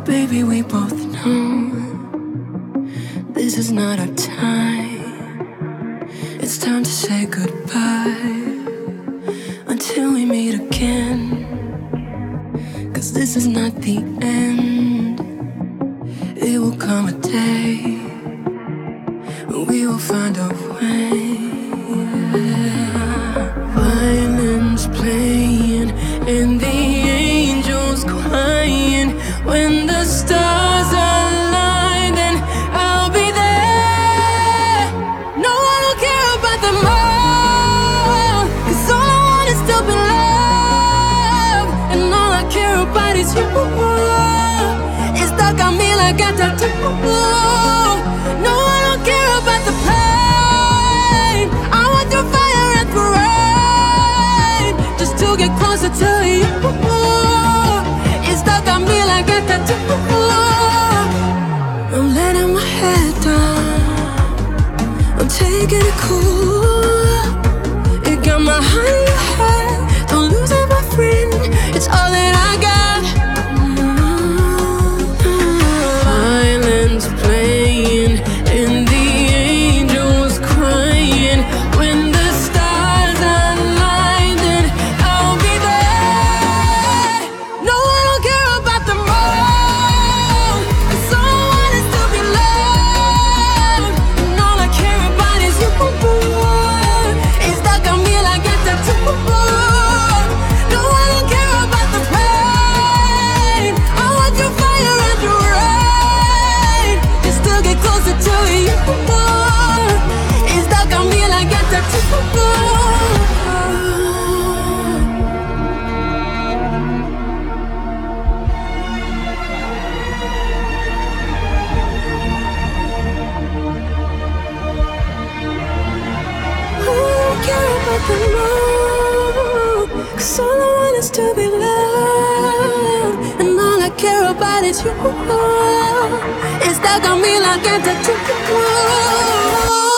Baby, we both know this is not our time. It's time to say goodbye until we meet again. 'Cause this is not the end. It will come a day when we will find a way. Violins playing and the angels crying. When the stars align, then I'll be there. No, I don't care about them all, 'cause all I want is to be loved. And all I care about is you. It's stuck on me like a tattoo. No, I don't care about the pain. I want through fire and through rain, just to get closer to you. It's stuck on me like a tattoo. I'm letting my head down, I'm taking it cool. It got my heart in your head, don't lose it, my friend. It's all that I got. Violins playing and the angels crying. When the stars align, then I'll be there. No, I don't care about them all, 'cause all I want is to be loved. And all I care about is you. It's stuck on me like a tattoo. No, I don't care about the pain. I want your fire and your rain, just to get closer to you. It's stuck on me like a tattoo. Care about them all, 'cause all I want is to be loved. And all I care about is you. It's stuck on me like a tattoo.